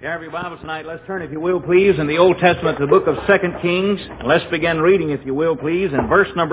You have your Bibles tonight. Let's turn, if you will, please, in the Old Testament to the book of 2 Kings. And let's begin reading, if you will, please, in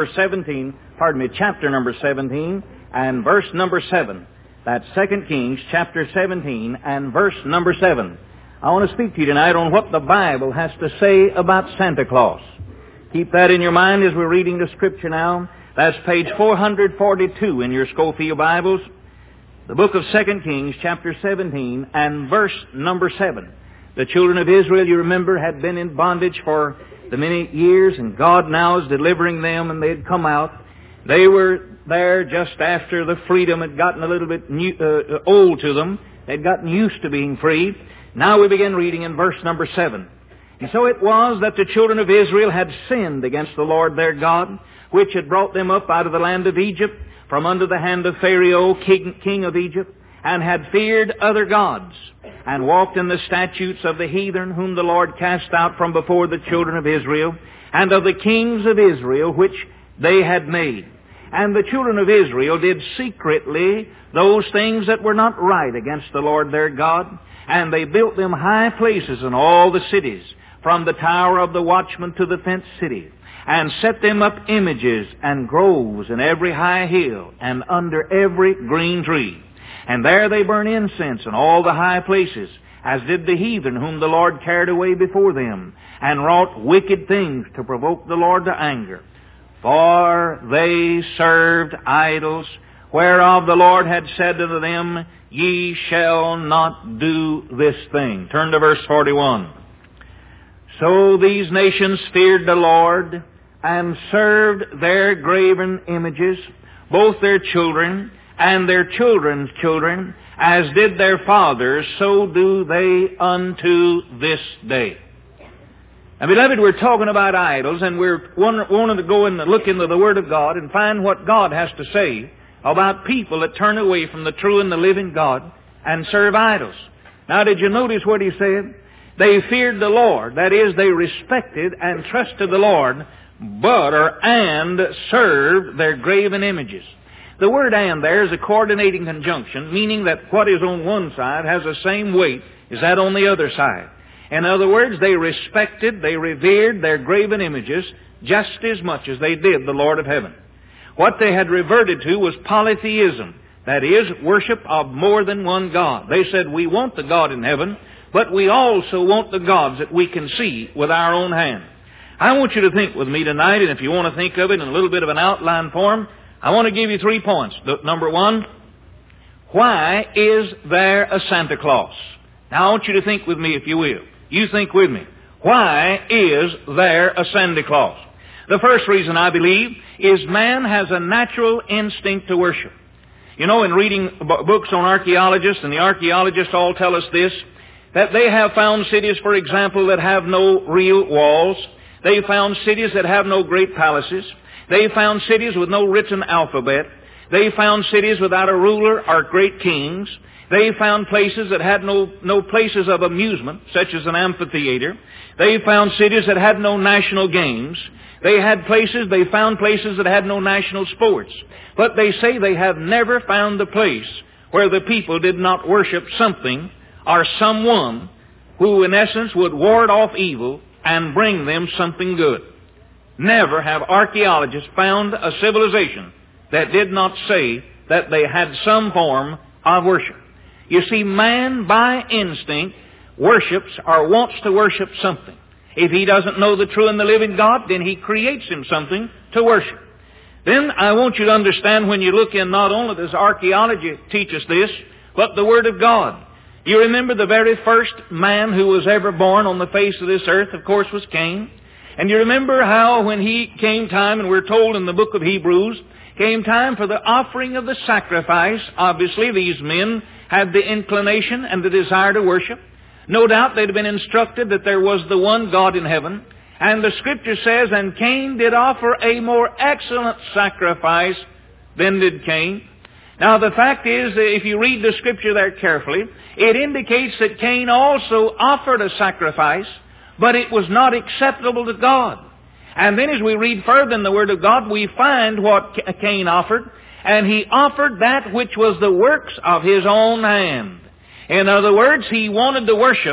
chapter number 17 and verse number 7. That's 2 Kings, chapter 17 and verse number 7. I want to speak to you tonight on what the Bible has to say about Santa Claus. Keep that in your mind as we're reading the Scripture now. That's page 442 in your Scofield Bibles. The book of 2 Kings, chapter 17, and verse number 7. The children of Israel, you remember, had been in bondage for the many years, and God now is delivering them, and they had come out. They were there just after the freedom had gotten a little bit old to them. They'd gotten used to being free. Now we begin reading in verse number 7. And so it was that the children of Israel had sinned against the Lord their God, which had brought them up out of the land of Egypt, from under the hand of Pharaoh, king of Egypt, and had feared other gods, and walked in the statutes of the heathen, whom the Lord cast out from before the children of Israel, and of the kings of Israel, which they had made. And the children of Israel did secretly those things that were not right against the Lord their God, and they built them high places in all the cities, from the tower of the watchman to the fenced city, and set them up images and groves in every high hill and under every green tree. And there they burn incense in all the high places, as did the heathen whom the Lord carried away before them, and wrought wicked things to provoke the Lord to anger. For they served idols, whereof the Lord had said unto them, Ye shall not do this thing. Turn to verse 41. So these nations feared the Lord, and served their graven images, both their children and their children's children, as did their fathers, so do they unto this day. Now, beloved, we're talking about idols, and we're wanting to go and look into the Word of God and find what God has to say about people that turn away from the true and the living God and serve idols. Now, did you notice what he said? They feared the Lord. That is, they respected and trusted the Lord, and served their graven images. The word "and" there is a coordinating conjunction, meaning that what is on one side has the same weight as that on the other side. In other words, they respected, they revered their graven images just as much as they did the Lord of heaven. What they had reverted to was polytheism, that is, worship of more than one God. They said, we want the God in heaven, but we also want the gods that we can see with our own hand. I want you to think with me tonight, and if you want to think of it in a little bit of an outline form, I want to give you 3 points. Number 1, why is there a Santa Claus? Now I want you to think with me, if you will. You think with me. Why is there a Santa Claus? The first reason, I believe, is man has a natural instinct to worship. You know, in reading books on archaeologists, and the archaeologists all tell us this, that they have found cities, for example, that have no real walls. They found cities that have no great palaces. They found cities with no written alphabet. They found cities without a ruler or great kings. They found places that had no places of amusement, such as an amphitheater. They found cities that had no national games. They found places that had no national sports. But they say they have never found a place where the people did not worship something or someone who, in essence, would ward off evil and bring them something good. Never have archaeologists found a civilization that did not say that they had some form of worship. You see, man by instinct worships or wants to worship something. If he doesn't know the true and the living God, then he creates him something to worship. Then I want you to understand, when you look in, not only does archaeology teach us this, but the Word of God. You remember the very first man who was ever born on the face of this earth, of course, was Cain. And you remember how when he came time, and we're told in the book of Hebrews, came time for the offering of the sacrifice. Obviously, these men had the inclination and the desire to worship. No doubt they'd been instructed that there was the one God in heaven. And the Scripture says, and Cain did offer a more excellent sacrifice than did Cain. Now, the fact is, if you read the Scripture there carefully, it indicates that Cain also offered a sacrifice, but it was not acceptable to God. And then as we read further in the Word of God, we find what Cain offered, and he offered that which was the works of his own hand. In other words, he wanted to worship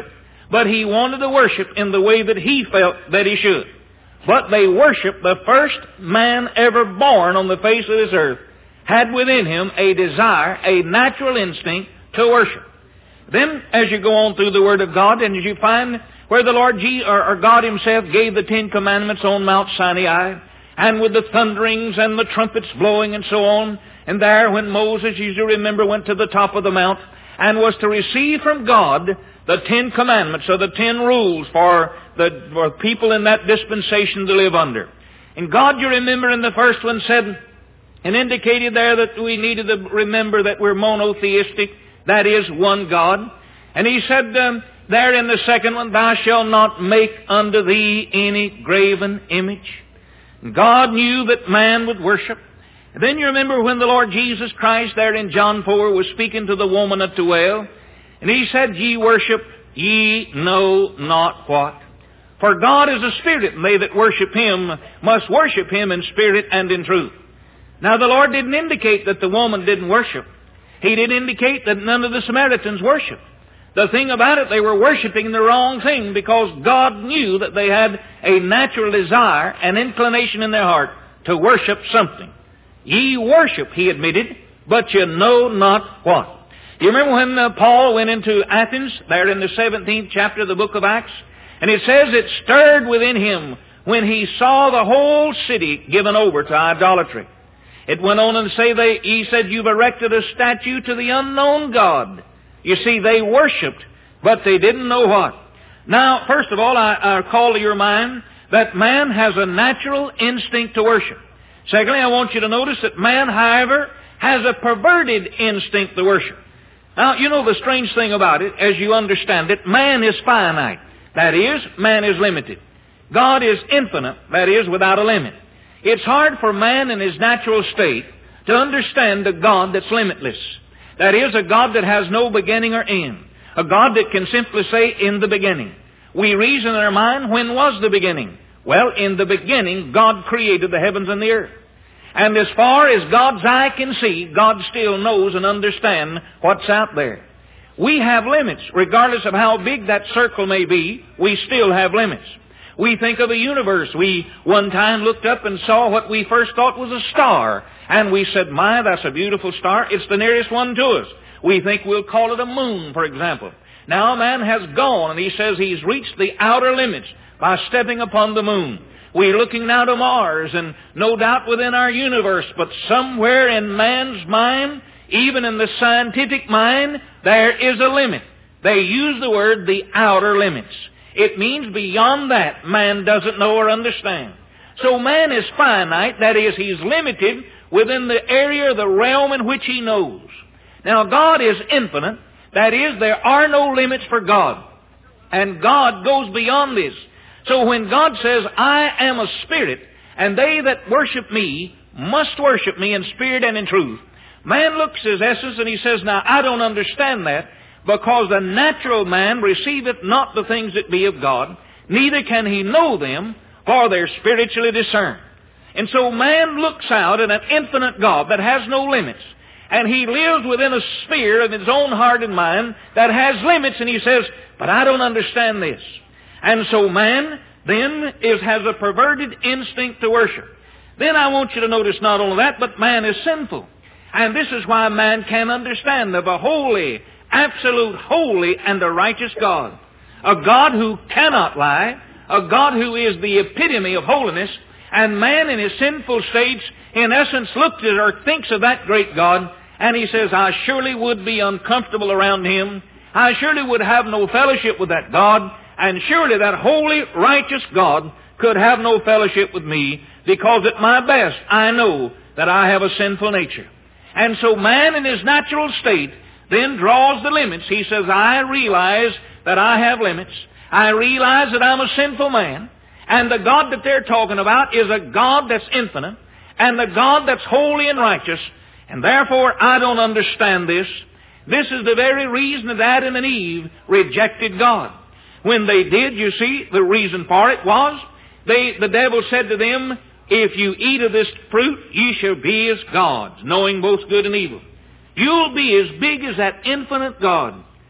but he wanted to worship in the way that he felt that he should. But they worshiped the first man ever born on the face of this earth, had within him a desire, a natural instinct to worship. Then, as you go on through the Word of God, and as you find where the Lord God Himself gave the 10 Commandments on Mount Sinai, and with the thunderings and the trumpets blowing and so on, and there when Moses, as you remember, went to the top of the mount and was to receive from God the 10 Commandments, or the 10 rules for people in that dispensation to live under. And God, you remember, in the first one said, and indicated there that we needed to remember that we're monotheistic, that is, one God. And He said there in the second one, thou shalt not make unto thee any graven image. And God knew that man would worship. And then you remember when the Lord Jesus Christ there in John 4 was speaking to the woman at the well, and He said, ye worship, ye know not what. For God is a spirit, and they that worship Him must worship Him in spirit and in truth. Now the Lord didn't indicate that the woman didn't worship. He didn't indicate that none of the Samaritans worshiped. The thing about it, they were worshiping the wrong thing, because God knew that they had a natural desire, an inclination in their heart to worship something. Ye worship, He admitted, but you know not what. You remember when Paul went into Athens, there in the 17th chapter of the book of Acts? And it says it stirred within him when he saw the whole city given over to idolatry. It went on and say, he said, you've erected a statue to the unknown God. You see, they worshipped, but they didn't know what. Now, first of all, I call to your mind that man has a natural instinct to worship. Secondly, I want you to notice that man, however, has a perverted instinct to worship. Now, you know the strange thing about it, as you understand it, man is finite. That is, man is limited. God is infinite, that is, without a limit. It's hard for man in his natural state to understand a God that's limitless. That is, a God that has no beginning or end. A God that can simply say, in the beginning. We reason in our mind, when was the beginning? Well, in the beginning, God created the heavens and the earth. And as far as God's eye can see, God still knows and understands what's out there. We have limits. Regardless of how big that circle may be, we still have limits. We think of the universe. We one time looked up and saw what we first thought was a star. And we said, my, that's a beautiful star. It's the nearest one to us. We think we'll call it a moon, for example. Now man has gone, and he says he's reached the outer limits by stepping upon the moon. We're looking now to Mars, and no doubt within our universe, but somewhere in man's mind, even in the scientific mind, there is a limit. They use the word the outer limits. It means beyond that, man doesn't know or understand. So man is finite, that is, he's limited within the area, the realm in which he knows. Now God is infinite, that is, there are no limits for God. And God goes beyond this. So when God says, I am a spirit, and they that worship me must worship me in spirit and in truth, man looks at his essence and he says, now I don't understand that, because the natural man receiveth not the things that be of God, neither can he know them, for they're spiritually discerned. And so man looks out at an infinite God that has no limits, and he lives within a sphere of his own heart and mind that has limits, and he says, but I don't understand this. And so man then has a perverted instinct to worship. Then I want you to notice not only that, but man is sinful. And this is why man can understand of a holy, absolute holy and a righteous God. A God who cannot lie. A God who is the epitome of holiness. And man in his sinful states, in essence, looks at or thinks of that great God, and he says, I surely would be uncomfortable around Him. I surely would have no fellowship with that God. And surely that holy, righteous God could have no fellowship with me, because at my best I know that I have a sinful nature. And so man in his natural state then draws the limits. He says, I realize that I have limits. I realize that I'm a sinful man. And the God that they're talking about is a God that's infinite, and the God that's holy and righteous. And therefore I don't understand this. This is the very reason that Adam and Eve rejected God. When they did, you see, the reason for it was, the devil said to them, if you eat of this fruit, ye shall be as gods, knowing both good and evil. You'll be as big as that infinite God.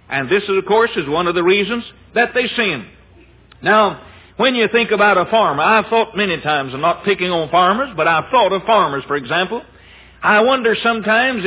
And this, of course, is one of the reasons that they sin. Now, when you think about a farmer, I've thought many times, I'm not picking on farmers, but I've thought of farmers, for example. I wonder sometimes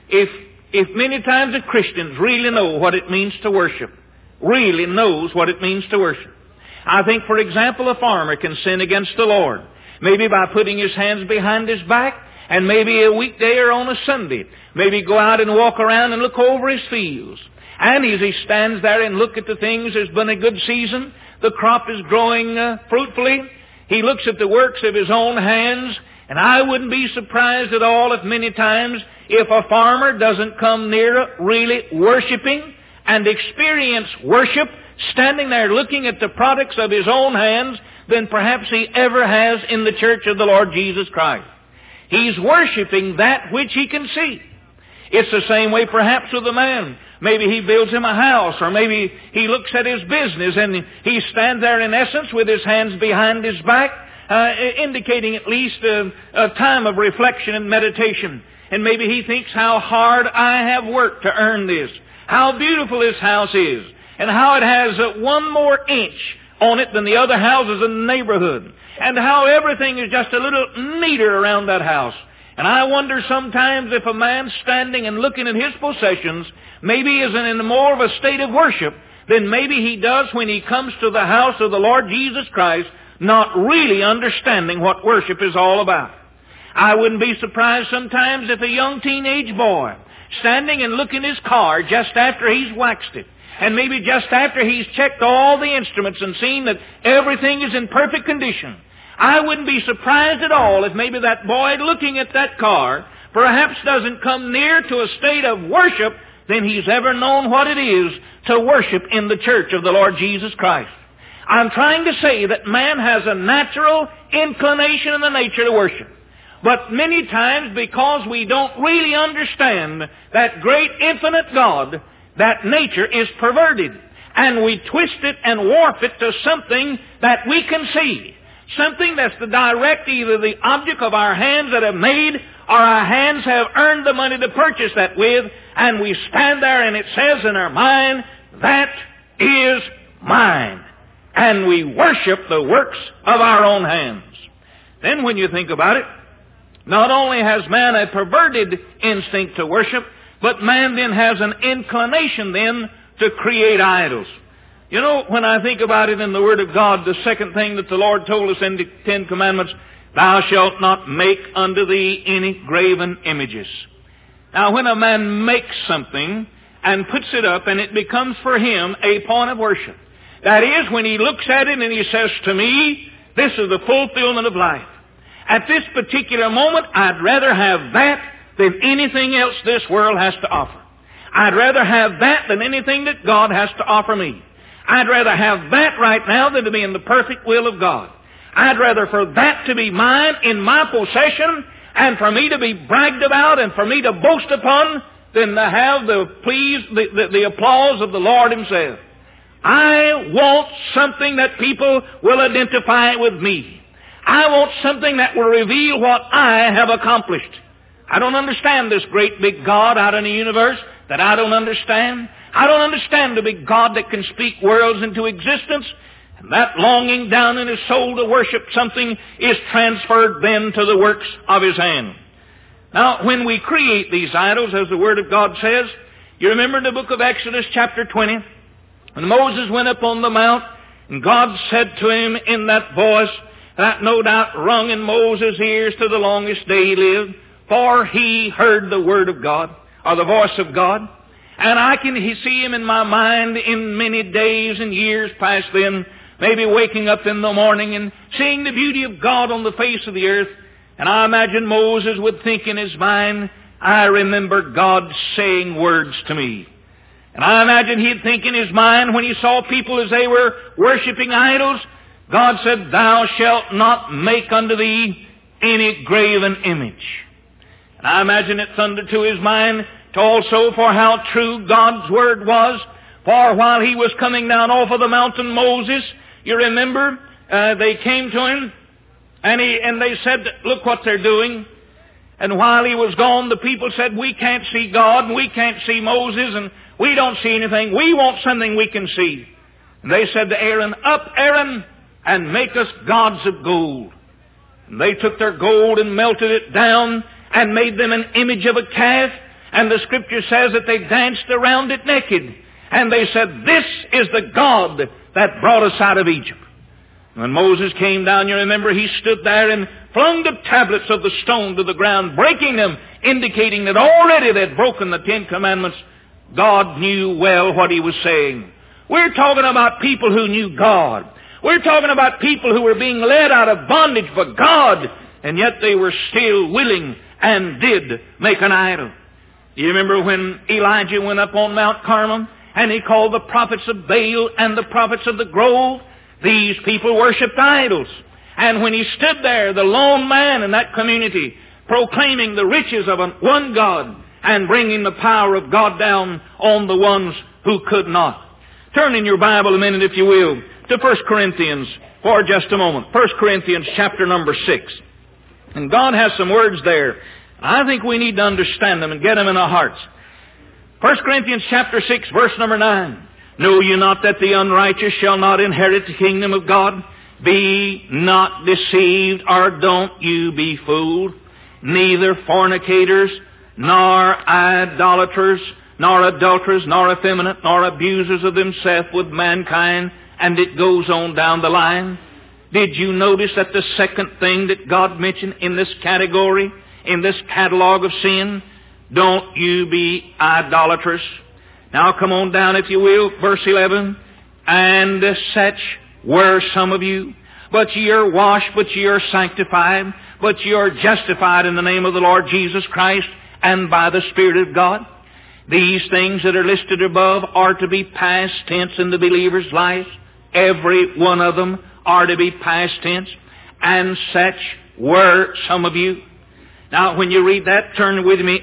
if many times the Christians really know what it means to worship, really knows what it means to worship. I think, for example, a farmer can sin against the Lord, maybe by putting his hands behind his back, and maybe a weekday or on a Sunday, maybe go out and walk around and look over his fields. And as he stands there and look at the things, there's been a good season, the crop is growing fruitfully. He looks at the works of his own hands, and I wouldn't be surprised at all if many times if a farmer doesn't come near really worshiping and experience worship, standing there looking at the products of his own hands, than perhaps he ever has in the church of the Lord Jesus Christ. He's worshiping that which he can see. It's the same way perhaps with a man. Maybe he builds him a house, or maybe he looks at his business and he stands there in essence with his hands behind his back, indicating at least a time of reflection and meditation. And maybe he thinks how hard I have worked to earn this, how beautiful this house is, and how it has one more inch on it than the other houses in the neighborhood, and how everything is just a little neater around that house. And I wonder sometimes if a man standing and looking at his possessions maybe isn't in more of a state of worship than maybe he does when he comes to the house of the Lord Jesus Christ, not really understanding what worship is all about. I wouldn't be surprised sometimes if a young teenage boy standing and looking at his car just after he's waxed it, and maybe just after he's checked all the instruments and seen that everything is in perfect condition, I wouldn't be surprised at all if maybe that boy looking at that car perhaps doesn't come near to a state of worship than he's ever known what it is to worship in the church of the Lord Jesus Christ. I'm trying to say that man has a natural inclination in the nature to worship. But many times, because we don't really understand that great infinite God, that nature is perverted. And we twist it and warp it to something that we can see. Something that's the direct, either the object of our hands that have made, or our hands have earned the money to purchase that with, and we stand there and it says in our mind, that is mine. And we worship the works of our own hands. Then when you think about it, not only has man a perverted instinct to worship, but man then has an inclination then to create idols. You know, when I think about it in the Word of God, the second thing that the Lord told us in the Ten Commandments, thou shalt not make unto thee any graven images. Now, when a man makes something and puts it up and it becomes for him a point of worship, that is, when he looks at it and he says, to me, this is the fulfillment of life. At this particular moment, I'd rather have that than anything else this world has to offer. I'd rather have that than anything that God has to offer me. I'd rather have that right now than to be in the perfect will of God. I'd rather for that to be mine in my possession and for me to be bragged about and for me to boast upon than to have the applause of the Lord Himself. I want something that people will identify with me. I want something that will reveal what I have accomplished. I don't understand this great big God out in the universe that I don't understand. I don't understand the big God that can speak worlds into existence. And that longing down in his soul to worship something is transferred then to the works of his hand. Now, when we create these idols, as the Word of God says, you remember in the book of Exodus chapter 20, when Moses went up on the mount, and God said to him in that voice that no doubt rung in Moses' ears to the longest day he lived, for he heard the Word of God, or the voice of God. And I can see him in my mind in many days and years past then, maybe waking up in the morning and seeing the beauty of God on the face of the earth. And I imagine Moses would think in his mind, I remember God saying words to me. And I imagine he'd think in his mind when he saw people as they were worshiping idols, God said, thou shalt not make unto thee any graven image. And I imagine it thundered to his mind also for how true God's Word was. For while he was coming down off of the mountain, Moses, you remember, they came to him and they said, look what they're doing. And while he was gone, the people said, we can't see God and we can't see Moses and We don't see anything. We want something we can see. And they said to Aaron, Up, Aaron, and make us gods of gold. And they took their gold and melted it down and made them an image of a calf. And the Scripture says that they danced around it naked. And they said, This is the God that brought us out of Egypt. When Moses came down, you remember, he stood there and flung the tablets of the stone to the ground, breaking them, indicating that already they had broken the 10 Commandments. God knew well what he was saying. We're talking about people who knew God. We're talking about people who were being led out of bondage for God, and yet they were still willing and did make an idol. Do you remember when Elijah went up on Mount Carmel and he called the prophets of Baal and the prophets of the grove? These people worshipped idols. And when he stood there, the lone man in that community, proclaiming the riches of one God and bringing the power of God down on the ones who could not. Turn in your Bible a minute, if you will, to 1 Corinthians for just a moment. 1 Corinthians chapter number 6. And God has some words there. I think we need to understand them and get them in our hearts. 1 Corinthians chapter 6, verse number 9. Know you not that the unrighteous shall not inherit the kingdom of God? Be not deceived, or don't you be fooled. Neither fornicators, nor idolaters, nor adulterers, nor effeminate, nor abusers of themselves with mankind. And it goes on down the line. Did you notice that the second thing that God mentioned in this category, in this catalog of sin? Don't you be idolaters. Now come on down, if you will, verse 11. And such were some of you, but ye are washed, but ye are sanctified, but ye are justified in the name of the Lord Jesus Christ and by the Spirit of God. These things that are listed above are to be past tense in the believer's life. Every one of them are to be past tense. And such were some of you. Now, when you read that, turn with me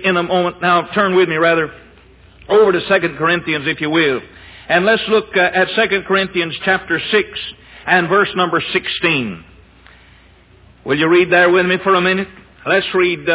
over to 2 Corinthians, if you will. And let's look at 2 Corinthians chapter 6 and verse number 16. Will you read there with me for a minute? Let's read,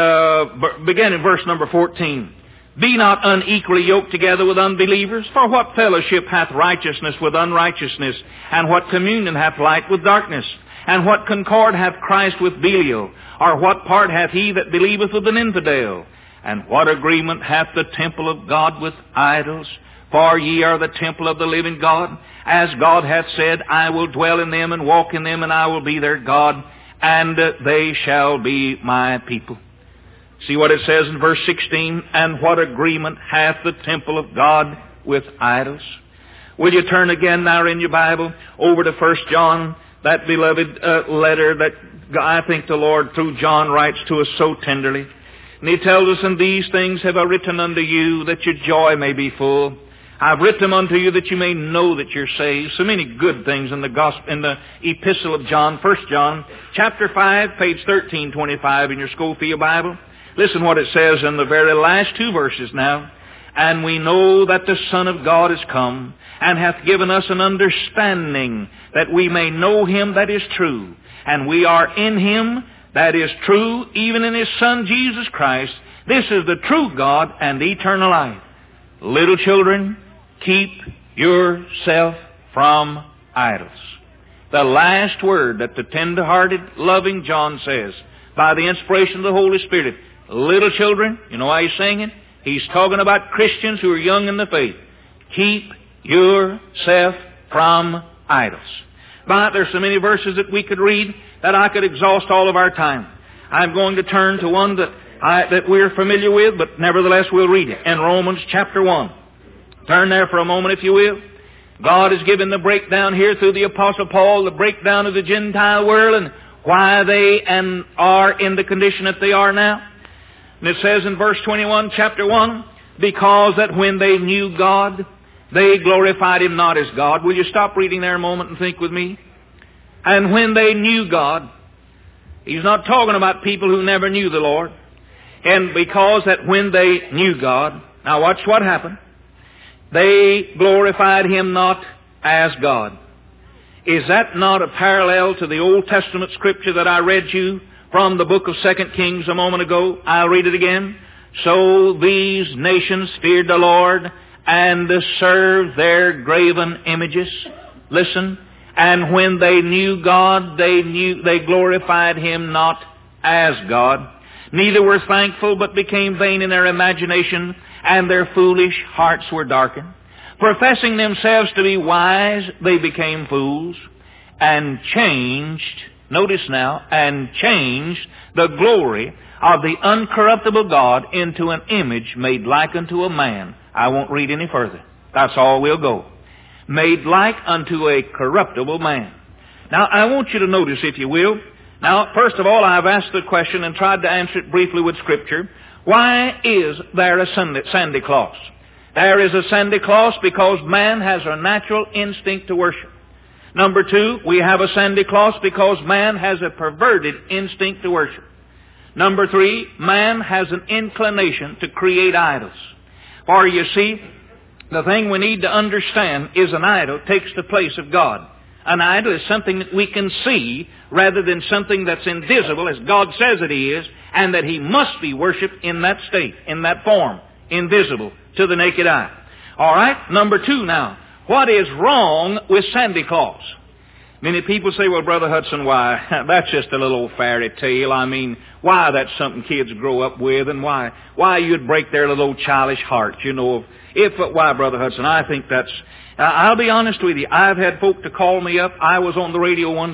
begin in verse number 14. Be not unequally yoked together with unbelievers, for what fellowship hath righteousness with unrighteousness? And what communion hath light with darkness? And what concord hath Christ with Belial? Or what part hath he that believeth with an infidel? And what agreement hath the temple of God with idols? For ye are the temple of the living God. As God hath said, I will dwell in them and walk in them, and I will be their God, and they shall be my people. See what it says in verse 16, and what agreement hath the temple of God with idols? Will you turn again now in your Bible over to 1 John, that beloved letter that I think the Lord through John writes to us so tenderly. And he tells us, And these things have I written unto you, that your joy may be full. I've written them unto you that you may know that you're saved. So many good things in the gospel, in the epistle of John, 1 John, chapter 5, page 1325 in your Schofield Bible. Listen what it says in the very last two verses now. And we know that the Son of God is come, and hath given us an understanding, that we may know Him that is true. And we are in Him that is true, even in His Son Jesus Christ. This is the true God and eternal life. Little children, keep yourself from idols. The last word that the tender-hearted, loving John says, by the inspiration of the Holy Spirit. Little children, you know why he's saying it? He's talking about Christians who are young in the faith. Keep yourself from idols. But there's so many verses that we could read that I could exhaust all of our time. I'm going to turn to one that we're familiar with, but nevertheless we'll read it. In Romans chapter 1. Turn there for a moment, if you will. God has given the breakdown here through the Apostle Paul, the breakdown of the Gentile world and why they are in the condition that they are now. And it says in verse 21, chapter 1, because that when they knew God, they glorified Him not as God. Will you stop reading there a moment and think with me? And when they knew God, He's not talking about people who never knew the Lord. And because that when they knew God, now watch what happened. They glorified Him not as God. Is that not a parallel to the Old Testament scripture that I read you from the book of 2 Kings a moment ago? I'll read it again. So these nations feared the Lord and served their graven images. Listen. And when they knew God, they glorified Him not as God. Neither were thankful, but became vain in their imagination, and their foolish hearts were darkened. Professing themselves to be wise, they became fools, and changed, notice now, and changed the glory of the uncorruptible God into an image made like unto a man. I won't read any further. That's all we'll go. Made like unto a corruptible man. Now, I want you to notice, if you will. Now, first of all, I've asked the question and tried to answer it briefly with Scripture. Why is there a Santa Claus? There is a Santa Claus because man has a natural instinct to worship. Number two, we have a Santa Claus because man has a perverted instinct to worship. Number three, man has an inclination to create idols. For you see, the thing we need to understand is an idol takes the place of God. An idol is something that we can see rather than something that's invisible, as God says it is, and that He must be worshipped in that state, in that form, invisible to the naked eye. All right, number two now. What is wrong with Santa Claus? Many people say, well, Brother Hudson, why, that's just a little fairy tale. I mean, why that's something kids grow up with, and why you'd break their little childish hearts, you know. Why, Brother Hudson, I think that's, I'll be honest with you, I've had folk to call me up. I was on the radio one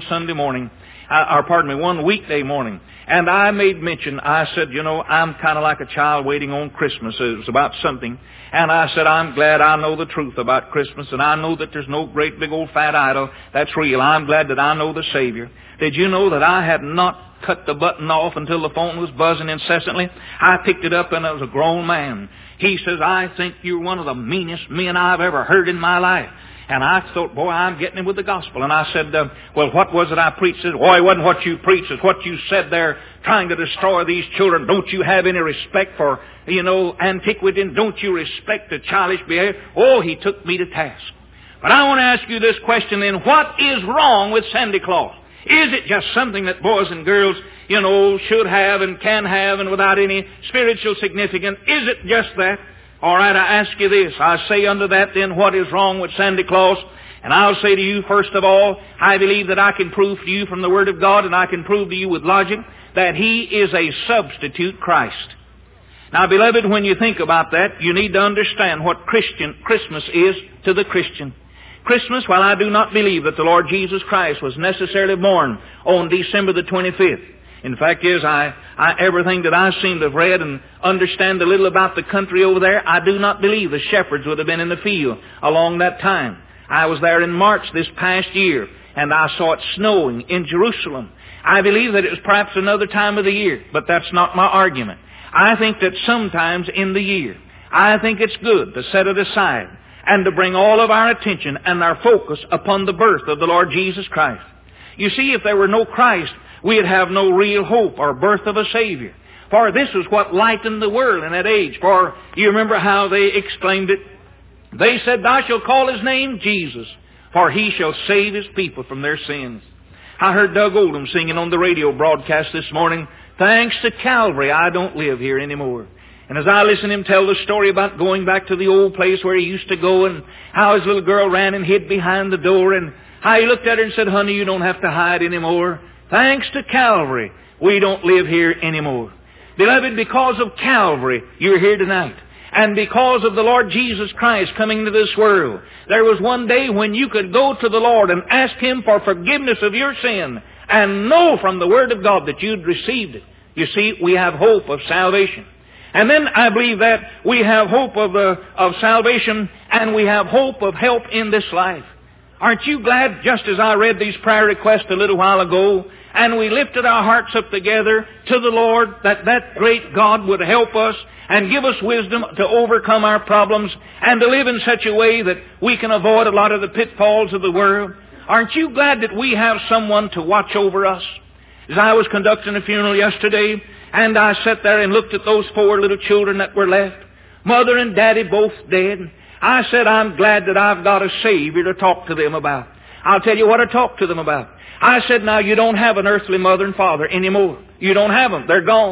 weekday morning, and I made mention, I said, you know, I'm kind of like a child waiting on Christmas. It was about something. And I said, I'm glad I know the truth about Christmas, and I know that there's no great big old fat idol that's real. I'm glad that I know the Savior. Did you know that I had not cut the button off until the phone was buzzing incessantly? I picked it up, and it was a grown man. He says, I think you're one of the meanest men I've ever heard in my life. And I thought, boy, I'm getting him with the gospel. And I said, well, what was it I preached? He said, boy, it wasn't what you preached. It's what you said there, trying to destroy these children. Don't you have any respect for, you know, antiquity? And don't you respect the childish behavior? Oh, he took me to task. But I want to ask you this question then. What is wrong with Santa Claus? Is it just something that boys and girls, you know, should have and can have and without any spiritual significance? Is it just that? All right, I ask you this. I say unto that then, what is wrong with Santa Claus? And I'll say to you, first of all, I believe that I can prove to you from the Word of God, and I can prove to you with logic, that He is a substitute Christ. Now, beloved, when you think about that, you need to understand what Christmas is to the Christian. Christmas, while I do not believe that the Lord Jesus Christ was necessarily born on December the 25th. In fact is, everything that I seem to have read and understand a little about the country over there, I do not believe the shepherds would have been in the field along that time. I was there in March this past year, and I saw it snowing in Jerusalem. I believe that it was perhaps another time of the year, but that's not my argument. I think that sometimes in the year, I think it's good to set it aside and to bring all of our attention and our focus upon the birth of the Lord Jesus Christ. You see, if there were no Christ, we'd have no real hope or birth of a Savior. For this is what lightened the world in that age. For you remember how they exclaimed it? They said, Thou shalt call His name Jesus, for He shall save His people from their sins. I heard Doug Oldham singing on the radio broadcast this morning, Thanks to Calvary, I don't live here anymore. And as I listened to him tell the story about going back to the old place where he used to go, and how his little girl ran and hid behind the door, and how he looked at her and said, Honey, you don't have to hide anymore. Thanks to Calvary, we don't live here anymore. Beloved, because of Calvary, you're here tonight. And because of the Lord Jesus Christ coming into this world, there was one day when you could go to the Lord and ask Him for forgiveness of your sin and know from the Word of God that you'd received it. You see, we have hope of salvation. And then I believe that we have hope of salvation, and we have hope of help in this life. Aren't you glad, just as I read these prayer requests a little while ago, and we lifted our hearts up together to the Lord, that great God would help us and give us wisdom to overcome our problems and to live in such a way that we can avoid a lot of the pitfalls of the world? Aren't you glad that we have someone to watch over us? As I was conducting a funeral yesterday, and I sat there and looked at those 4 little children that were left, mother and daddy both dead, I said, I'm glad that I've got a Savior to talk to them about. I'll tell you what I talked to them about. I said, now you don't have an earthly mother and father anymore. You don't have them. They're gone.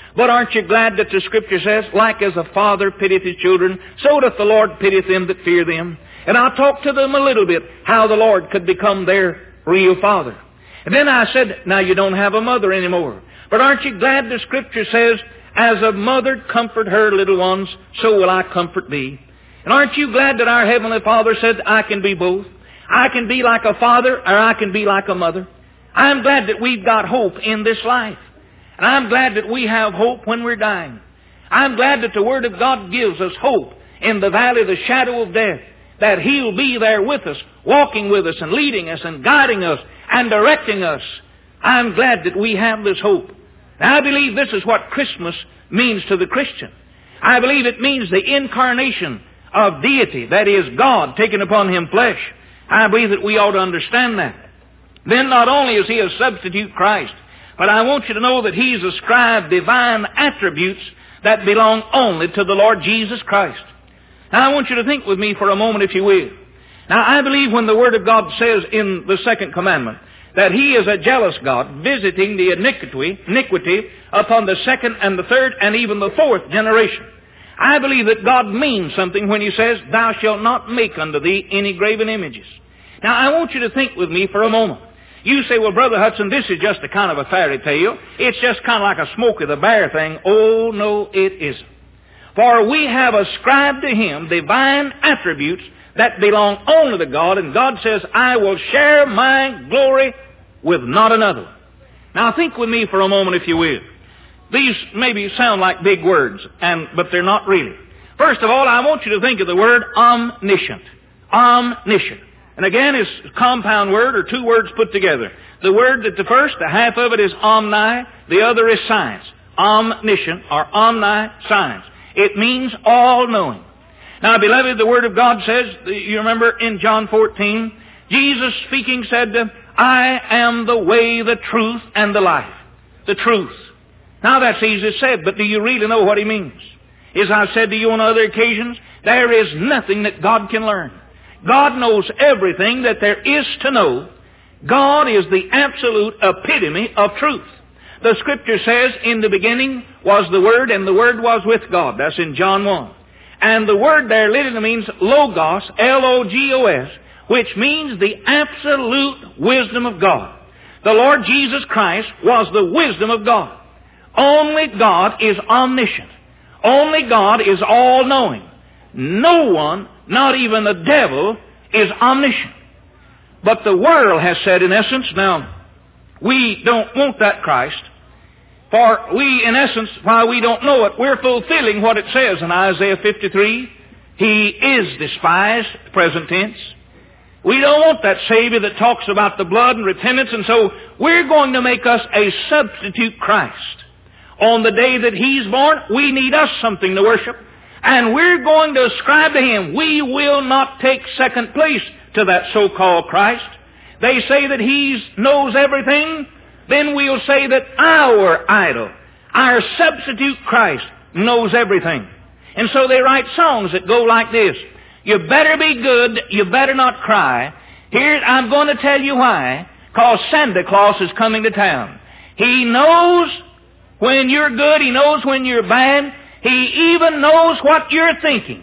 But aren't you glad that the Scripture says, like as a father pitieth his children, so doth the Lord pitieth them that fear them. And I'll talk to them a little bit how the Lord could become their real father. And then I said, now you don't have a mother anymore. But aren't you glad the Scripture says, as a mother comfort her little ones, so will I comfort thee. And aren't you glad that our Heavenly Father said, I can be both. I can be like a father or I can be like a mother. I'm glad that we've got hope in this life. And I'm glad that we have hope when we're dying. I'm glad that the Word of God gives us hope in the valley of the shadow of death, that He'll be there with us, walking with us and leading us and guiding us and directing us. I'm glad that we have this hope. Now, I believe this is what Christmas means to the Christian. I believe it means the incarnation of deity, that is, God taking upon Him flesh. I believe that we ought to understand that. Then not only is He a substitute Christ, but I want you to know that He's ascribed divine attributes that belong only to the Lord Jesus Christ. Now I want you to think with me for a moment, if you will. Now I believe when the Word of God says in the second commandment that He is a jealous God, visiting the iniquity upon the second and the third and even the fourth generation. I believe that God means something when He says, thou shalt not make unto thee any graven images. Now I want you to think with me for a moment. You say, well, Brother Hudson, this is just a kind of a fairy tale. It's just kind of like a Smokey the Bear thing. Oh, no, it isn't. For we have ascribed to Him divine attributes that belong only to God, and God says, I will share my glory with not another. Now think with me for a moment, if you will. These maybe sound like big words, but they're not really. First of all, I want you to think of the word omniscient. Omniscient. And again, it's a compound word, or two words put together. The word that the first, the half of it is omni, the other is science. Omniscient, or omniscience. It means all-knowing. Now, beloved, the Word of God says, you remember in John 14, Jesus speaking said, I am the way, the truth, and the life. The truth. Now, that's easy said, but do you really know what He means? As I've said to you on other occasions, there is nothing that God can learn. God knows everything that there is to know. God is the absolute epitome of truth. The Scripture says, in the beginning was the Word, and the Word was with God. That's in John 1. And the word there literally means logos, L-O-G-O-S, which means the absolute wisdom of God. The Lord Jesus Christ was the wisdom of God. Only God is omniscient. Only God is all-knowing. No one, not even the devil, is omniscient. But the world has said, in essence, now, we don't want that Christ. For we, in essence, while we don't know it, we're fulfilling what it says in Isaiah 53. He is despised, present tense. We don't want that Savior that talks about the blood and repentance, and so we're going to make us a substitute Christ. On the day that He's born, we need us something to worship, and we're going to ascribe to Him. We will not take second place to that so-called Christ. They say that He knows everything. Then we'll say that our idol, our substitute Christ, knows everything. And so they write songs that go like this. You better be good, you better not cry. Here, I'm going to tell you why. Because Santa Claus is coming to town. He knows when you're good, He knows when you're bad. He even knows what you're thinking.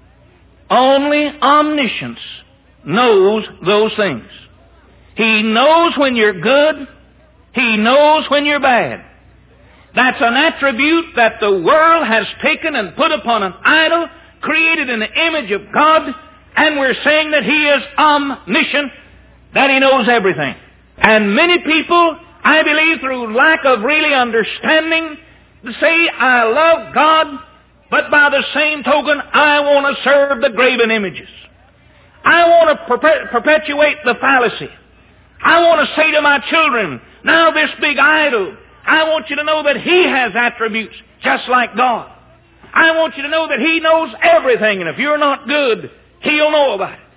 Only omniscience knows those things. He knows when you're good. He knows when you're bad. That's an attribute that the world has taken and put upon an idol, created in the image of God, and we're saying that He is omniscient, that He knows everything. And many people, I believe, through lack of really understanding, say, I love God, but by the same token, I want to serve the graven images. I want to perpetuate the fallacy. I want to say to my children, now this big idol, I want you to know that He has attributes just like God. I want you to know that He knows everything, and if you're not good, He'll know about it.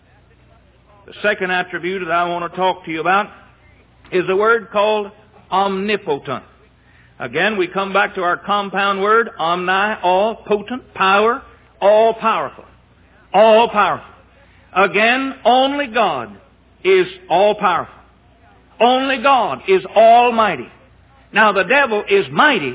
The second attribute that I want to talk to you about is a word called omnipotent. Again, we come back to our compound word, omni, all, potent, power, all powerful. All powerful. Again, only God is all powerful. Only God is almighty. Now the devil is mighty,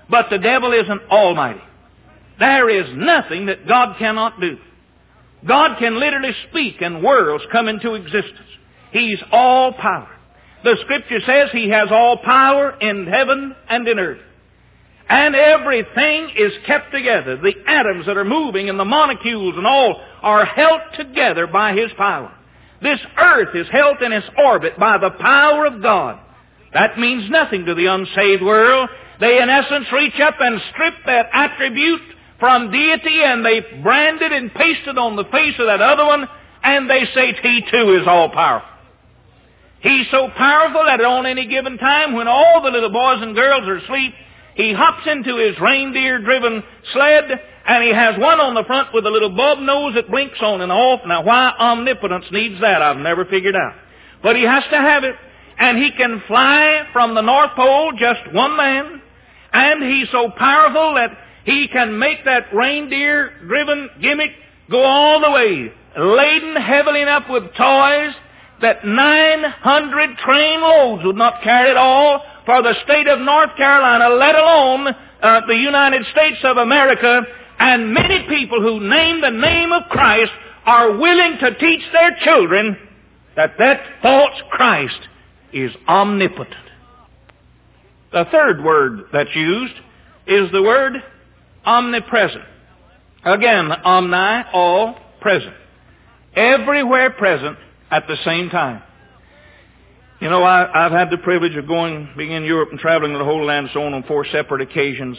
But the devil isn't almighty. There is nothing that God cannot do. God can literally speak and worlds come into existence. He's all power. The Scripture says He has all power in heaven and in earth. And everything is kept together. The atoms that are moving and the molecules and all are held together by His power. This earth is held in its orbit by the power of God. That means nothing to the unsaved world. They in essence reach up and strip that attribute from deity, and they brand it and paste it on the face of that other one, and they say He too is all powerful. He's so powerful that on any given time, when all the little boys and girls are asleep, He hops into His reindeer-driven sled, and He has one on the front with a little bulb nose that blinks on and off. Now, why omnipotence needs that, I've never figured out. But He has to have it, and He can fly from the North Pole, just one man, and He's so powerful that He can make that reindeer-driven gimmick go all the way, laden heavily enough with toys that 900 train loads would not carry it all for the state of North Carolina, let alone the United States of America. And many people who name the name of Christ are willing to teach their children that that false Christ is omnipotent. The third word that's used is the word omnipresent. Again, omni, all, present. Everywhere present at the same time. You know, I've had the privilege of being in Europe and traveling the whole land so on 4 separate occasions.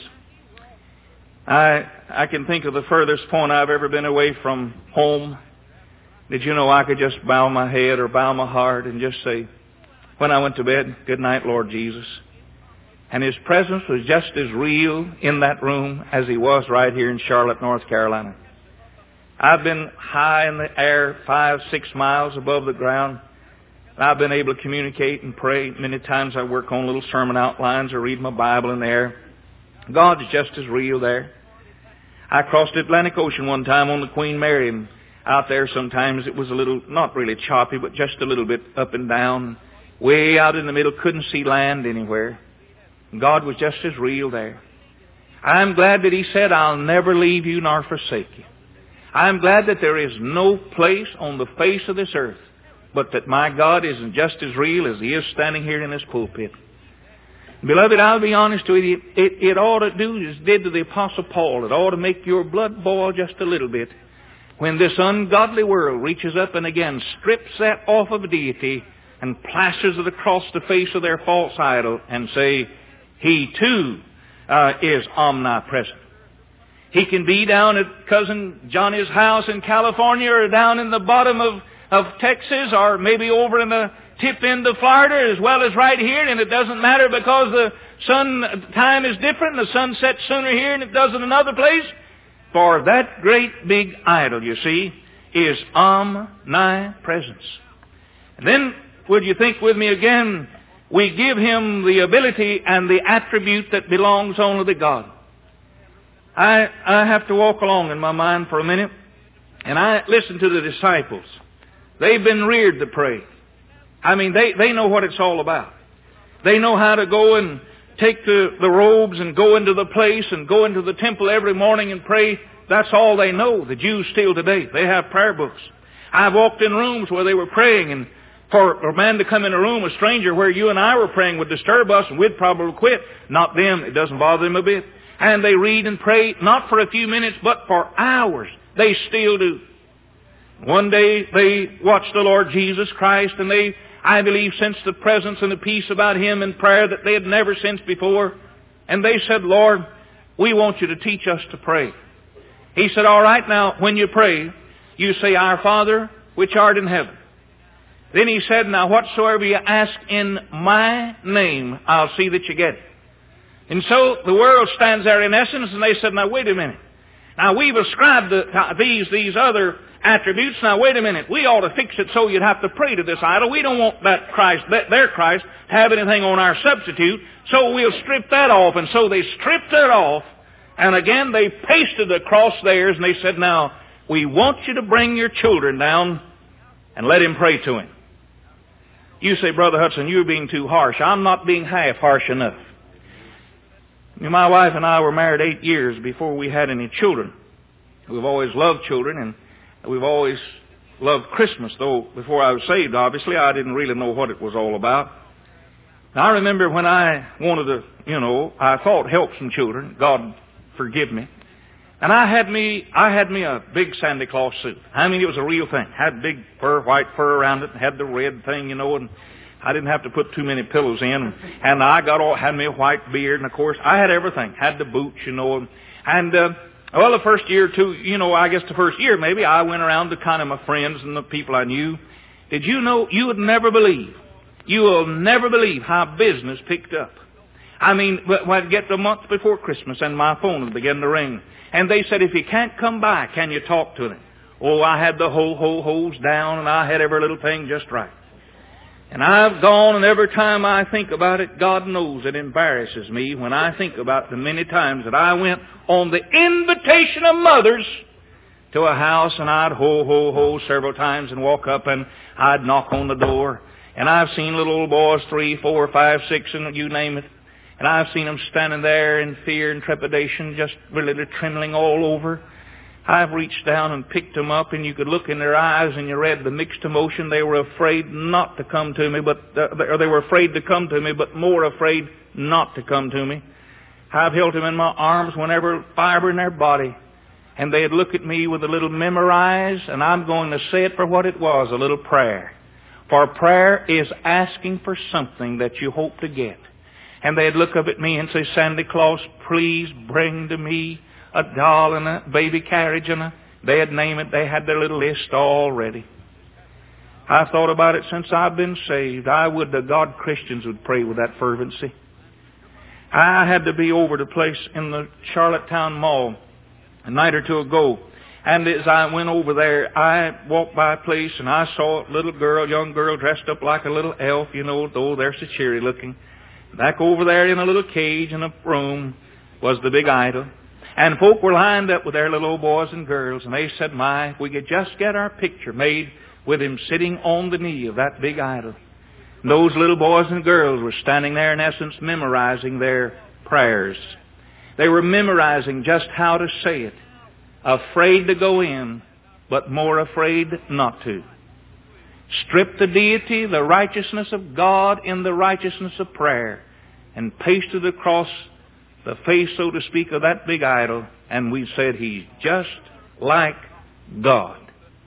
I can think of the furthest point I've ever been away from home. Did you know I could just bow my head or bow my heart and just say, when I went to bed, "Good night, Lord Jesus." And His presence was just as real in that room as He was right here in Charlotte, North Carolina. I've been high in the air, 5-6 miles above the ground. I've been able to communicate and pray. Many times I work on little sermon outlines or read my Bible in the air. God's just as real there. I crossed the Atlantic Ocean one time on the Queen Mary, and out there sometimes it was a little, not really choppy, but just a little bit up and down. Way out in the middle, couldn't see land anywhere. God was just as real there. I'm glad that He said, "I'll never leave you nor forsake you." I'm glad that there is no place on the face of this earth but that my God isn't just as real as He is standing here in this pulpit. Beloved, I'll be honest with you, it ought to do as did to the Apostle Paul. It ought to make your blood boil just a little bit when this ungodly world reaches up and again strips that off of deity and plasters it across the face of their false idol and say, He too is omnipresent. He can be down at Cousin Johnny's house in California or down in the bottom of Texas or maybe over in the tip end of Florida as well as right here, and it doesn't matter because the sun time is different. The sun sets sooner here than it does in another place. For that great big idol, you see, is omnipresence. And then, would you think with me again, we give Him the ability and the attribute that belongs only to God. I have to walk along in my mind for a minute, and I listen to the disciples. They've been reared to pray. I mean, they know what it's all about. They know how to go and take the robes and go into the place and go into the temple every morning and pray. That's all they know. The Jews still today, they have prayer books. I've walked in rooms where they were praying, and for a man to come in a room, a stranger, where you and I were praying would disturb us and we'd probably quit. Not them. It doesn't bother them a bit. And they read and pray, not for a few minutes, but for hours. They still do. One day they watched the Lord Jesus Christ, and they, I believe, sensed the presence and the peace about Him in prayer that they had never sensed before. And they said, "Lord, we want You to teach us to pray." He said, "All right, now, when you pray, you say, 'Our Father, which art in heaven.'" Then He said, "Now, whatsoever you ask in My name, I'll see that you get it." And so the world stands there in essence, and they said, "Now, wait a minute. Now, we've ascribed these other attributes. Now, wait a minute. We ought to fix it so you'd have to pray to this idol. We don't want that Christ, their Christ, to have anything on our substitute, so we'll strip that off." And so they stripped it off, and again they pasted it across theirs, and they said, "Now, we want you to bring your children down and let Him pray to Him." You say, "Brother Hudson, you're being too harsh." I'm not being half harsh enough. My wife and I were married 8 years before we had any children. We've always loved children, and we've always loved Christmas, though before I was saved, obviously, I didn't really know what it was all about. Now, I remember when I wanted to, I thought help some children. God forgive me. And I had me a big Santa Claus suit. I mean, it was a real thing. Had big white fur around it, and had the red thing, and I didn't have to put too many pillows in. And I had me a white beard, and of course, I had everything. Had the boots, well, the first year or two, I guess the first year maybe, I went around to kind of my friends and the people I knew. Did you know, you will never believe how business picked up. I mean, when I'd get the month before Christmas and my phone would begin to ring. And they said, if you can't come by, can you talk to them? Oh, I had the hose down, and I had every little thing just right. And I've gone, and every time I think about it, God knows it embarrasses me when I think about the many times that I went on the invitation of mothers to a house, and I'd ho several times and walk up, and I'd knock on the door. And I've seen little old boys, 3, 4, 5, 6, and you name it. And I've seen them standing there in fear and trepidation, just really trembling all over. I've reached down and picked them up, and you could look in their eyes, and you read the mixed emotion. They were afraid not to come to me, or they were afraid to come to me, but more afraid not to come to me. I've held them in my arms whenever fiber in their body, and they'd look at me with a little memorize, and I'm going to say it for what it was, a little prayer. For prayer is asking for something that you hope to get. And they'd look up at me and say, Santa Claus, please bring to me a doll and a baby carriage, and they'd name it. They had their little list all ready. I've thought about it since I've been saved. I would to God Christians would pray with that fervency. I had to be over the place in the Charlottetown Mall a night or two ago. And as I went over there, I walked by a place and I saw a little girl, young girl, dressed up like a little elf, though they're so cheery looking. Back over there in a little cage in a room was the big idol. And folk were lined up with their little old boys and girls, and they said, if we could just get our picture made with him sitting on the knee of that big idol. And those little boys and girls were standing there, in essence, memorizing their prayers. They were memorizing just how to say it. Afraid to go in, but more afraid not to. Strip the deity, the righteousness of God, in the righteousness of prayer, and pasted across the face, so to speak, of that big idol, and we said, he's just like God.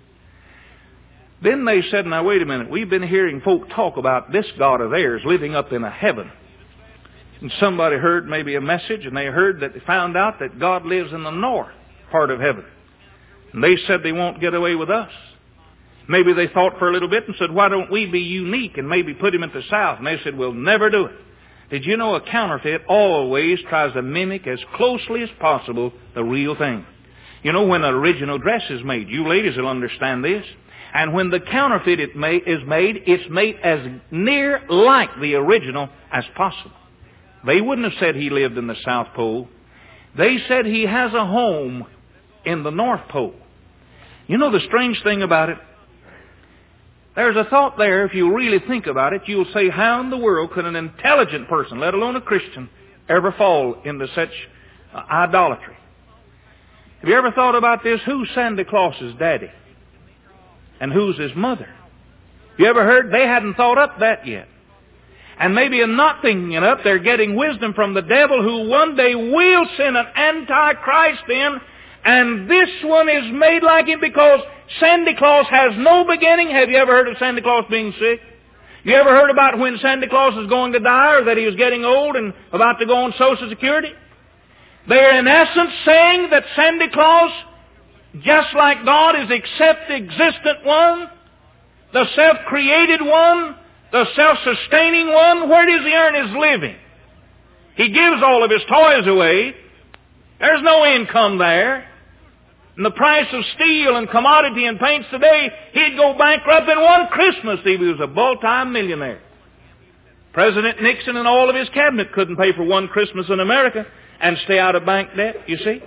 Then they said, now wait a minute, we've been hearing folk talk about this God of theirs living up in a heaven. And somebody heard maybe a message, and they found out that God lives in the north part of heaven. And they said they won't get away with us. Maybe they thought for a little bit and said, why don't we be unique and maybe put him at the south? And they said, we'll never do it. Did you know a counterfeit always tries to mimic as closely as possible the real thing? When an original dress is made, you ladies will understand this. And when the counterfeit is made, it's made as near like the original as possible. They wouldn't have said he lived in the South Pole. They said he has a home in the North Pole. The strange thing about it, there's a thought there, if you really think about it, you'll say, how in the world could an intelligent person, let alone a Christian, ever fall into such idolatry? Have you ever thought about this? Who's Santa Claus's daddy? And who's his mother? You ever heard? They hadn't thought up that yet. And maybe in not thinking it up, they're getting wisdom from the devil, who one day will send an antichrist in, and this one is made like him because Santa Claus has no beginning. Have you ever heard of Santa Claus being sick? You ever heard about when Santa Claus is going to die, or that he was getting old and about to go on Social Security? They're in essence saying that Santa Claus, just like God, is except the existent one, the self-created one, the self-sustaining one. Where does he earn his living? He gives all of his toys away. There's no income there. And the price of steel and commodity and paints today, he'd go bankrupt in one Christmas if he was a multi-millionaire. President Nixon and all of his cabinet couldn't pay for one Christmas in America and stay out of bank debt, you see.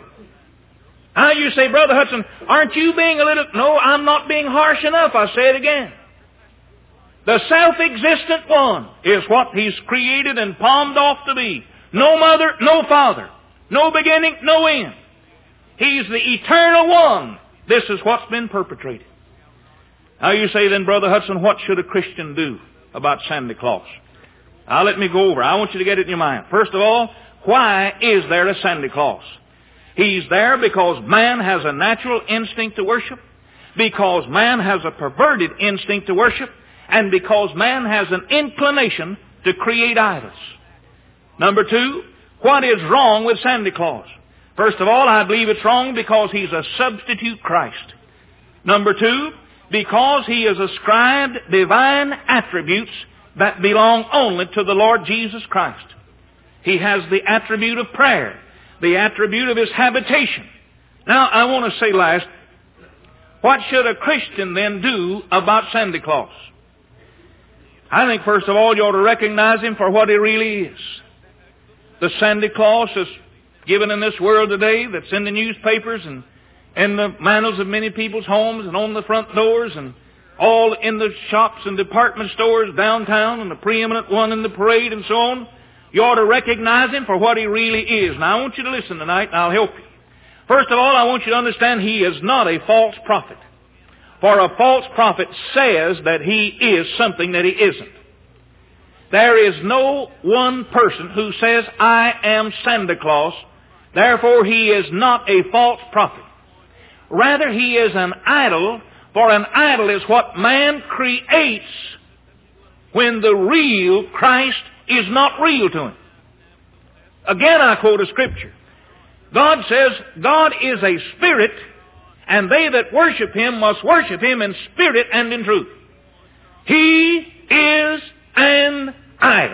Now you say, Brother Hudson, aren't you being a little... No, I'm not being harsh enough. I say it again. The self-existent one is what he's created and palmed off to be. No mother, no father. No beginning, no end. He's the eternal one. This is what's been perpetrated. Now you say then, Brother Hudson, what should a Christian do about Santa Claus? Now let me go over. I want you to get it in your mind. First of all, why is there a Santa Claus? He's there because man has a natural instinct to worship, because man has a perverted instinct to worship, and because man has an inclination to create idols. Number two, what is wrong with Santa Claus? First of all, I believe it's wrong because he's a substitute Christ. Number two, because he has ascribed divine attributes that belong only to the Lord Jesus Christ. He has the attribute of prayer, the attribute of His habitation. Now, I want to say last, what should a Christian then do about Santa Claus? I think, first of all, you ought to recognize Him for what He really is. The Santa Claus is given in this world today, that's in the newspapers and in the mantels of many people's homes and on the front doors and all in the shops and department stores downtown and the preeminent one in the parade and so on. You ought to recognize Him for what He really is. Now, I want you to listen tonight and I'll help you. First of all, I want you to understand He is not a false prophet. For a false prophet says that he is something that he isn't. There is no one person who says, I am Santa Claus, therefore he is not a false prophet. Rather, he is an idol, for an idol is what man creates when the real Christ is not real to him. Again, I quote a scripture. God says, God is a spirit, and they that worship Him must worship Him in spirit and in truth. He is an idol.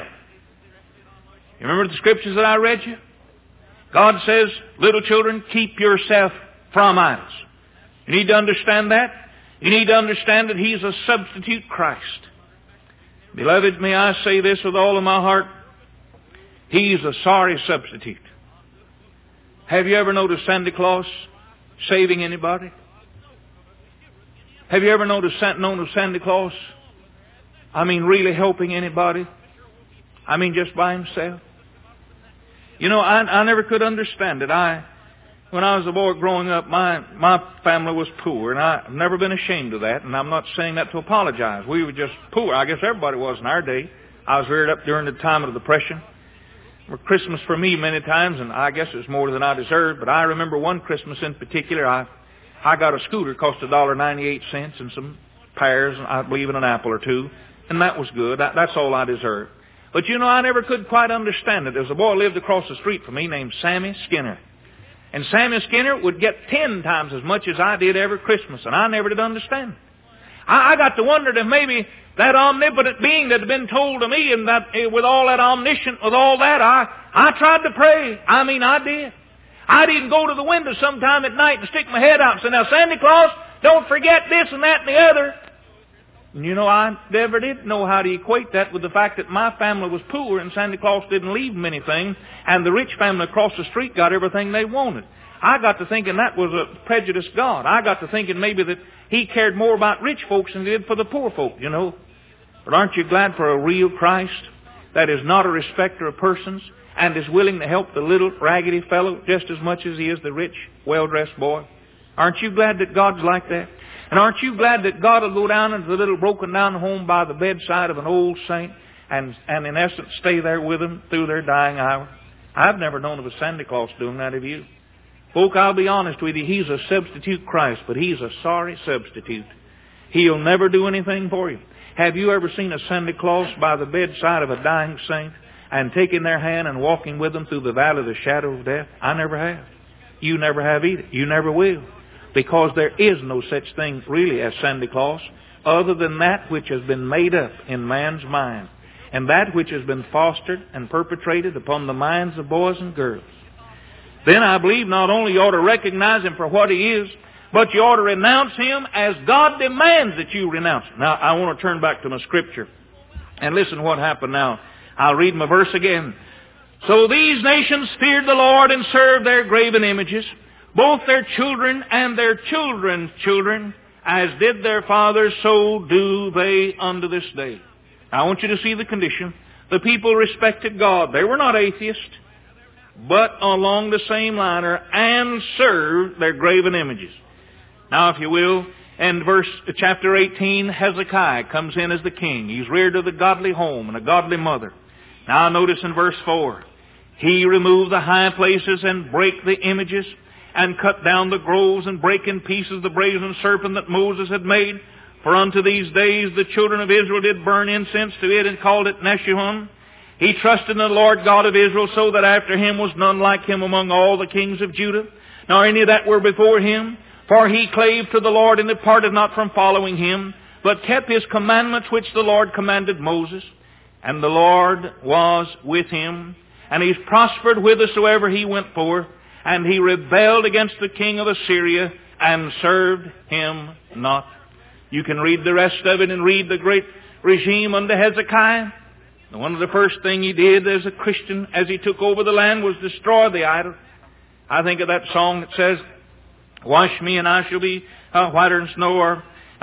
You remember the scriptures that I read you? God says, little children, keep yourself from idols. You need to understand that. You need to understand that He's a substitute Christ. Beloved, may I say this with all of my heart? He's a sorry substitute. Have you ever noticed Santa Claus saving anybody? Have you ever known of Santa Claus? I mean, really helping anybody? I mean, just by himself? You know, I never could understand it. When I was a boy growing up, my family was poor, and I've never been ashamed of that, and I'm not saying that to apologize. We were just poor. I guess everybody was in our day. I was reared up during the time of the Depression. Christmas for me many times, and I guess it was more than I deserved, but I remember one Christmas in particular, I got a scooter, cost $1.98 and some pears, and I believe in an apple or two, and that was good. That's all I deserved. But you know, I never could quite understand it. There's a boy lived across the street from me named Sammy Skinner. And Sammy Skinner would get 10 times as much as I did every Christmas, and I never did understand it. I got to wonder if maybe that omnipotent being that had been told to me, and that with all that omniscient, with all that, I tried to pray. I mean, I did. I'd even go to the window sometime at night and stick my head out and say, now, Santa Claus, don't forget this and that and the other. And you know, I never did know how to equate that with the fact that my family was poor and Santa Claus didn't leave them anything, and the rich family across the street got everything they wanted. I got to thinking that was a prejudiced God. I got to thinking maybe that He cared more about rich folks than He did for the poor folk, you know. But aren't you glad for a real Christ that is not a respecter of persons and is willing to help the little raggedy fellow just as much as He is the rich, well-dressed boy? Aren't you glad that God's like that? And aren't you glad that God will go down into the little broken-down home by the bedside of an old saint and in essence stay there with them through their dying hour? I've never known of a Santa Claus doing that, have you? Folk, I'll be honest with you, He's a substitute Christ, but He's a sorry substitute. He'll never do anything for you. Have you ever seen a Santa Claus by the bedside of a dying saint and taking their hand and walking with them through the valley of the shadow of death? I never have. You never have either. You never will. Because there is no such thing really as Santa Claus other than that which has been made up in man's mind and that which has been fostered and perpetrated upon the minds of boys and girls. Then I believe not only you ought to recognize Him for what He is, but you ought to renounce Him as God demands that you renounce Him. Now, I want to turn back to my scripture and listen what happened now. I'll read my verse again. So these nations feared the Lord and served their graven images, both their children and their children's children, as did their fathers, so do they unto this day. Now, I want you to see the condition. The people respected God. They were not atheists. but along the same line are, and serve their graven images. Now, if you will, in chapter 18, Hezekiah comes in as the king. He's reared of a godly home and a godly mother. Now notice in verse 4, he removed the high places and brake the images, and cut down the groves, and brake in pieces the brazen serpent that Moses had made. For unto these days the children of Israel did burn incense to it, and called it Neshuham. He trusted in the Lord God of Israel, so that after him was none like him among all the kings of Judah, nor any that were before him. For he clave to the Lord, and departed not from following him, but kept his commandments which the Lord commanded Moses. And the Lord was with him, and he's prospered whithersoever he went forth. And he rebelled against the king of Assyria, and served him not. You can read the rest of it and read the great regime under Hezekiah. And one of the first things he did as a Christian, as he took over the land, was destroy the idol. I think of that song that says, "Wash me and I shall be whiter than snow,"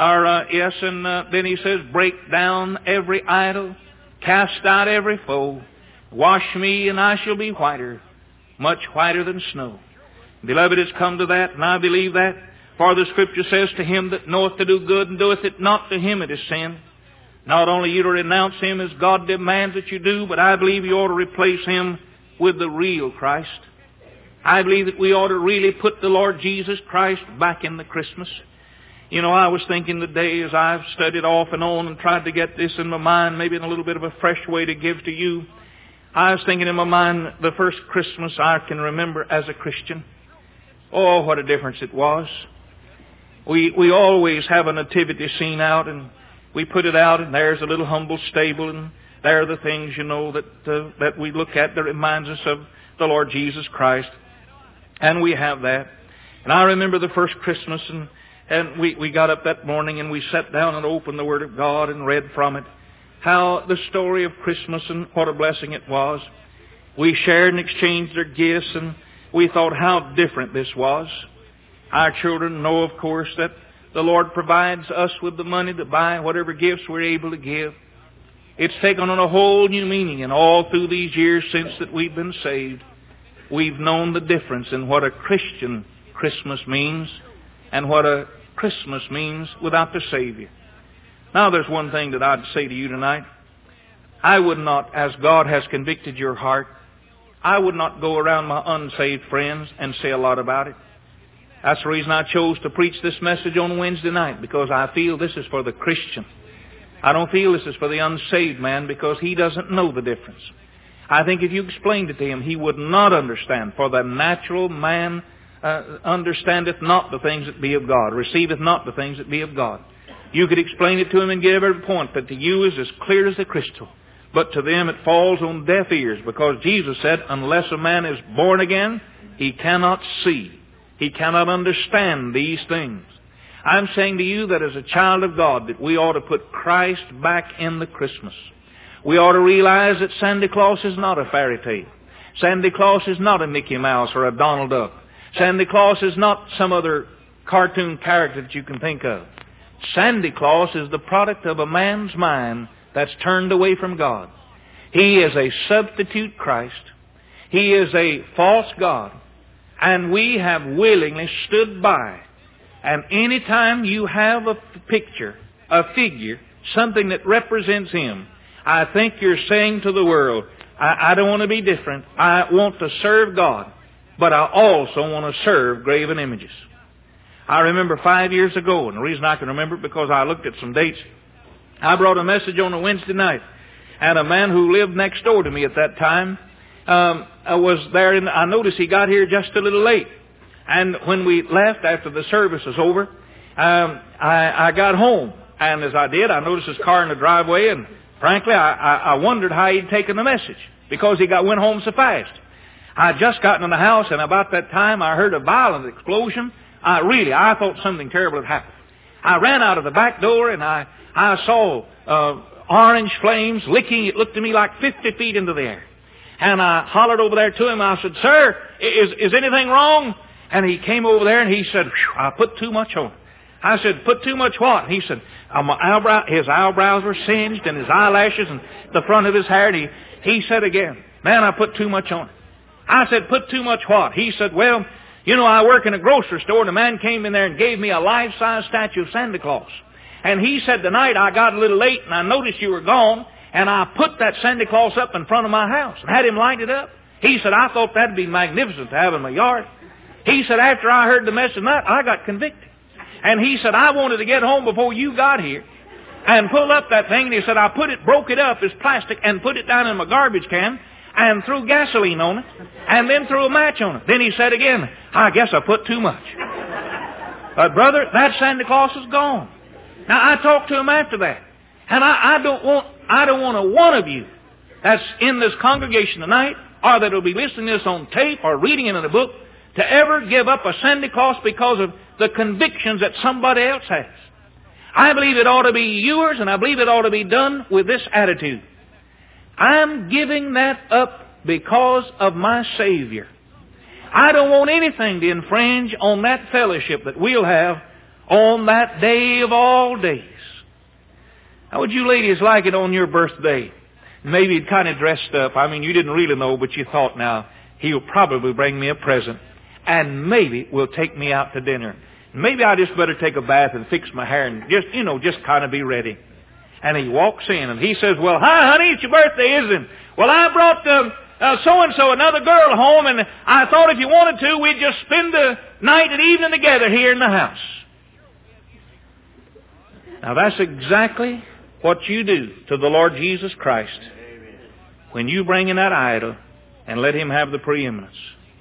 then he says, "Break down every idol, cast out every foe. Wash me and I shall be whiter, much whiter than snow." Beloved, it's come to that, and I believe that. For the Scripture says, "To him that knoweth to do good and doeth it not, to him it is sin." Not only you to renounce him as God demands that you do, but I believe you ought to replace him with the real Christ. I believe that we ought to really put the Lord Jesus Christ back in the Christmas. You know, I was thinking today as I've studied off and on and tried to get this in my mind, maybe in a little bit of a fresh way to give to you. I was thinking in my mind, the first Christmas I can remember as a Christian. Oh, what a difference it was. We always have a nativity scene out, and we put it out, and there's a little humble stable, and there are the things, you know, that we look at that reminds us of the Lord Jesus Christ. And we have that. And I remember the first Christmas, and we got up that morning, and we sat down and opened the Word of God and read from it. How the story of Christmas, and what a blessing it was. We shared and exchanged their gifts, and we thought how different this was. Our children know, of course, that the Lord provides us with the money to buy whatever gifts we're able to give. It's taken on a whole new meaning, and all through these years since that we've been saved, we've known the difference in what a Christian Christmas means and what a Christmas means without the Savior. Now there's one thing that I'd say to you tonight. I would not, as God has convicted your heart, I would not go around my unsaved friends and say a lot about it. That's the reason I chose to preach this message on Wednesday night, because I feel this is for the Christian. I don't feel this is for the unsaved man, because he doesn't know the difference. I think if you explained it to him, he would not understand. For the natural man understandeth not the things that be of God, receiveth not the things that be of God. You could explain it to him and give every point, but to you is as clear as the crystal. But to them it falls on deaf ears, because Jesus said, unless a man is born again, he cannot see. He cannot understand these things. I'm saying to you that as a child of God, that we ought to put Christ back in the Christmas. We ought to realize that Santa Claus is not a fairy tale. Santa Claus is not a Mickey Mouse or a Donald Duck. Santa Claus is not some other cartoon character that you can think of. Santa Claus is the product of a man's mind that's turned away from God. He is a substitute Christ. He is a false God. And we have willingly stood by. And any time you have a picture, a figure, something that represents Him, I think you're saying to the world, I don't want to be different. I want to serve God. But I also want to serve graven images. I remember 5 years ago, and the reason I can remember it because I looked at some dates. I brought a message on a Wednesday night. And a man who lived next door to me at that time, I was there, and I noticed he got here just a little late. And when we left after the service was over, I got home. And as I did, I noticed his car in the driveway, and frankly, I wondered how he'd taken the message, because he went home so fast. I had just gotten in the house, and about that time I heard a violent explosion. I thought something terrible had happened. I ran out of the back door, and I saw orange flames licking. It looked to me like 50 feet into the air. And I hollered over there to him. I said, "Sir, is anything wrong?" And he came over there and he said, "I put too much on." I said, "Put too much what?" He said, his eyebrows were singed and his eyelashes and the front of his hair. And he said again, "Man, I put too much on." I said, put too much what? He said, well, you know, I work in a grocery store, and a man came in there and gave me a life-size statue of Santa Claus. And he said, tonight I got a little late, and I noticed you were gone, and I put that Santa Claus up in front of my house and had him light it up. He said, I thought that'd be magnificent to have in my yard. He said, after I heard the message of that, I got convicted. And he said, I wanted to get home before you got here and pull up that thing. And he said, I broke it up as plastic and put it down in my garbage can and threw gasoline on it and then threw a match on it. Then he said again, I guess I put too much. But brother, that Santa Claus is gone. Now I talked to him after that. And I don't want a one of you that's in this congregation tonight or that will be listening to this on tape or reading it in a book to ever give up a Santa Claus because of the convictions that somebody else has. I believe it ought to be yours, and I believe it ought to be done with this attitude. I'm giving that up because of my Savior. I don't want anything to infringe on that fellowship that we'll have on that day of all days. How would you ladies like it on your birthday? Maybe you'd kind of dressed up. I mean, you didn't really know, but you thought, now, he'll probably bring me a present. And maybe will take me out to dinner. Maybe I just better take a bath and fix my hair and just kind of be ready. And he walks in and he says, well, hi, honey, it's your birthday, isn't it? Well, I brought so-and-so, another girl, home, and I thought if you wanted to, we'd just spend the night and evening together here in the house. Now, that's exactly what you do to the Lord Jesus Christ when you bring in that idol and let Him have the preeminence.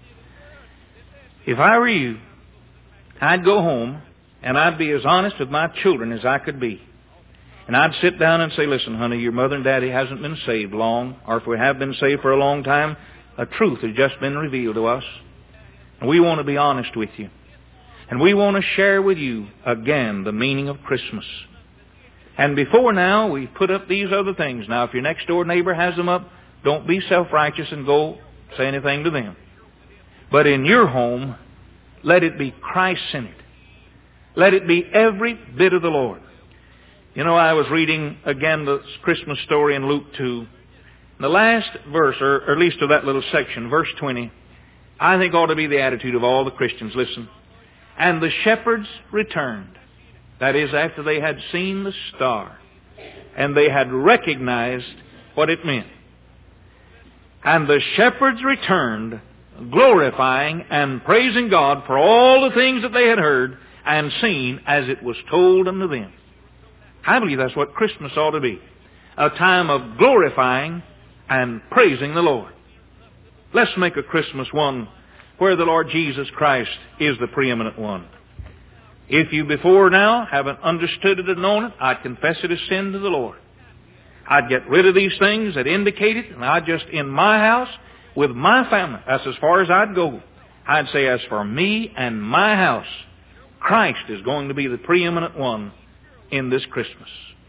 If I were you, I'd go home and I'd be as honest with my children as I could be. And I'd sit down and say, listen, honey, your mother and daddy hasn't been saved long, or if we have been saved for a long time, a truth has just been revealed to us. And we want to be honest with you. And we want to share with you again the meaning of Christmas. And before now, we put up these other things. Now, if your next door neighbor has them up, don't be self-righteous and go say anything to them. But in your home, let it be Christ-centered. Let it be every bit of the Lord. You know, I was reading again the Christmas story in Luke 2. The last verse, or at least of that little section, verse 20, I think ought to be the attitude of all the Christians. Listen. And the shepherds returned. That is, after they had seen the star. And they had recognized what it meant. And the shepherds returned, glorifying and praising God for all the things that they had heard and seen as it was told unto them. I believe that's what Christmas ought to be. A time of glorifying and praising the Lord. Let's make a Christmas one where the Lord Jesus Christ is the preeminent one. If you before now haven't understood it and known it, I'd confess it as sin to the Lord. I'd get rid of these things that indicate it, and I'd just, in my house, with my family, that's as far as I'd go. I'd say, as for me and my house, Christ is going to be the preeminent one in this Christmas.